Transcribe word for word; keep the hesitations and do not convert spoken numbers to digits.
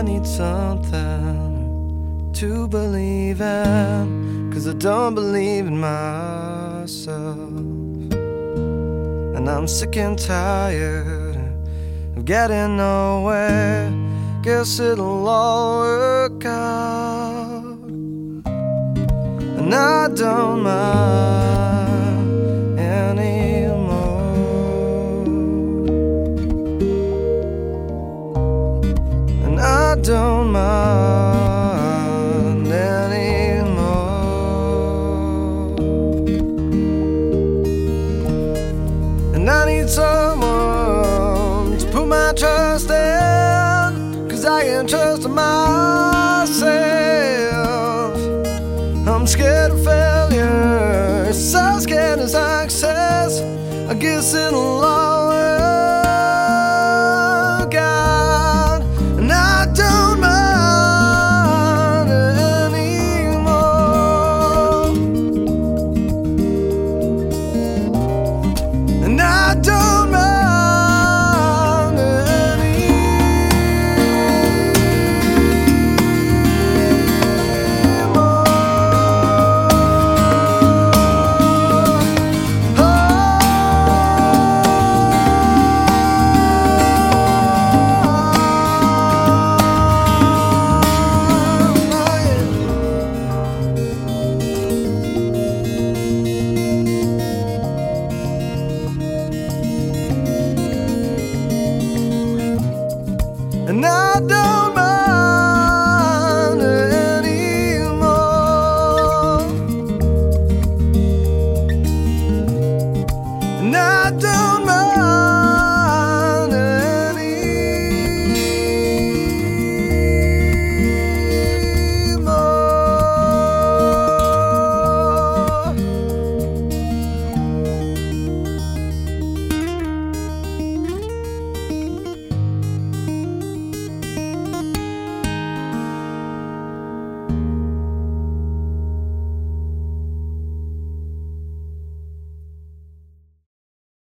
I need something to believe in, 'cause I don't believe in myself. And I'm sick and tired of getting nowhere. Guess it'll all work out, and I don't mind anymore. And I don't mind anymore. And I need someone to put my trust in, 'cause I can't trust myself. I'm scared of failure, so scared of success. I guess it'll all work out, and I don't mind anymore. And I don't mind. And I don't